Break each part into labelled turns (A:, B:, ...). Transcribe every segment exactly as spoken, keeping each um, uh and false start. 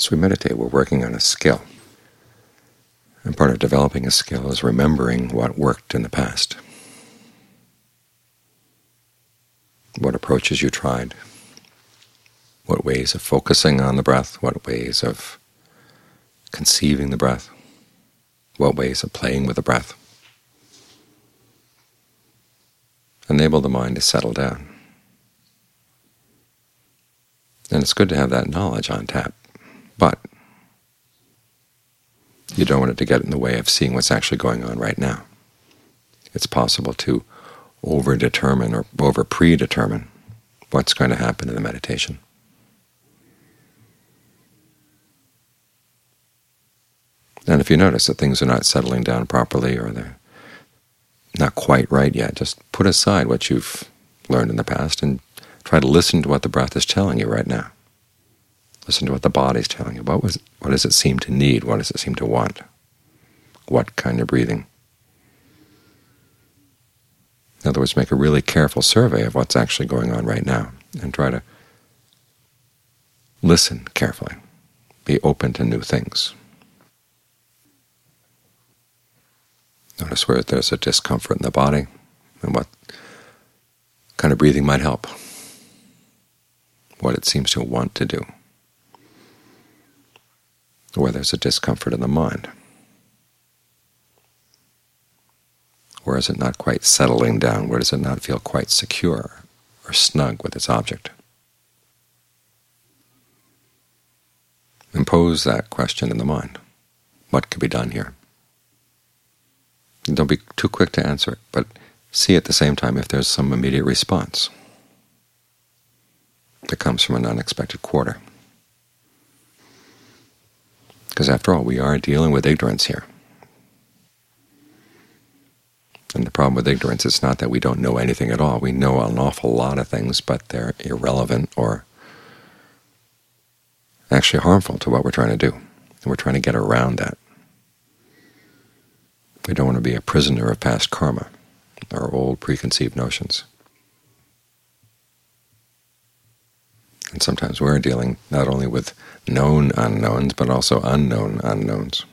A: As we meditate, we're working on a skill. And part of developing a skill is remembering what worked in the past, what approaches you tried, what ways of focusing on the breath, what ways of conceiving the breath, what ways of playing with the breath. Enable the mind to settle down. And it's good to have that knowledge on tap, but you don't want it to get in the way of seeing what's actually going on right now. It's possible to over-determine or over-predetermine what's going to happen in the meditation. And if you notice that things are not settling down properly or they're not quite right yet, just put aside what you've learned in the past and try to listen to what the breath is telling you right now. Listen to what the body is telling you. What, was, what does it seem to need? What does it seem to want? What kind of breathing? In other words, make a really careful survey of what's actually going on right now and try to listen carefully. Be open to new things. Notice where there's a discomfort in the body and what kind of breathing might help, what it seems to want to do, where there's a discomfort in the mind. Where is it not quite settling down? Where does it not feel quite secure or snug with its object? Impose that question in the mind. What could be done here? And don't be too quick to answer it, but see at the same time if there's some immediate response that comes from an unexpected quarter. Because after all, we are dealing with ignorance here. And the problem with ignorance is not that we don't know anything at all. We know an awful lot of things, but they're irrelevant or actually harmful to what we're trying to do. And we're trying to get around that. We don't want to be a prisoner of past karma, our old preconceived notions. And sometimes we're dealing not only with known unknowns, but also unknown unknowns.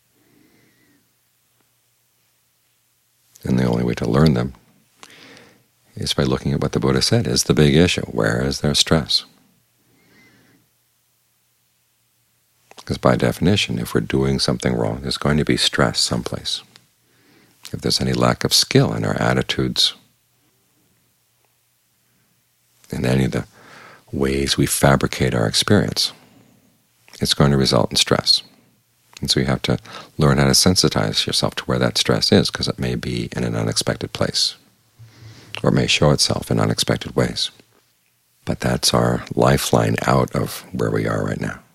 A: And the only way to learn them is by looking at what the Buddha said is the big issue. Where is there stress? Because by definition, if we're doing something wrong, there's going to be stress someplace. If there's any lack of skill in our attitudes, in any of the ways we fabricate our experience, it's going to result in stress. And so you have to learn how to sensitize yourself to where that stress is, because it may be in an unexpected place, or it may show itself in unexpected ways. But that's our lifeline out of where we are right now.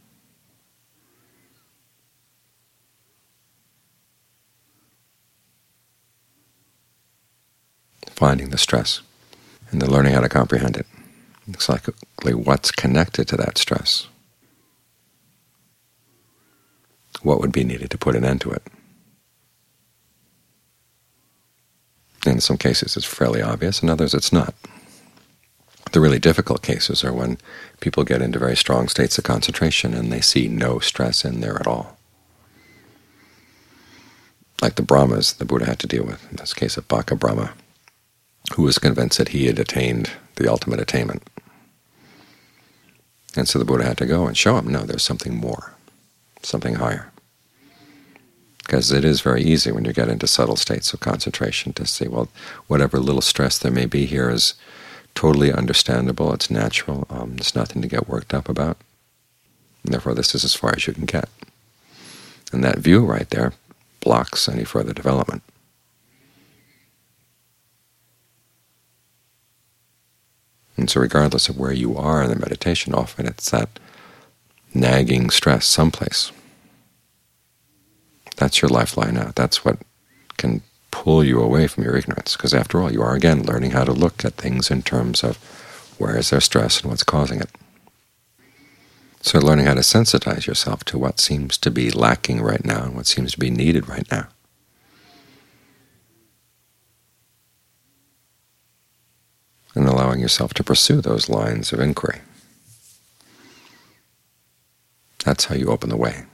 A: Finding the stress and then learning how to comprehend it. Exactly what's connected to that stress. What would be needed to put an end to it? In some cases it's fairly obvious, in others it's not. The really difficult cases are when people get into very strong states of concentration and they see no stress in there at all. Like the Brahmas the Buddha had to deal with, in this case of Bhakka Brahma, who was convinced that he had attained the ultimate attainment. And so the Buddha had to go and show him, no, there's something more, something higher. Because it is very easy when you get into subtle states of concentration to see, well, whatever little stress there may be here is totally understandable, it's natural, um, there's nothing to get worked up about, and therefore this is as far as you can get. And that view right there blocks any further development. And so regardless of where you are in the meditation, often it's that nagging stress someplace. That's your lifeline out. That's what can pull you away from your ignorance, because after all, you are again learning how to look at things in terms of where is there stress and what's causing it. So learning how to sensitize yourself to what seems to be lacking right now and what seems to be needed right now. And allowing yourself to pursue those lines of inquiry. That's how you open the way.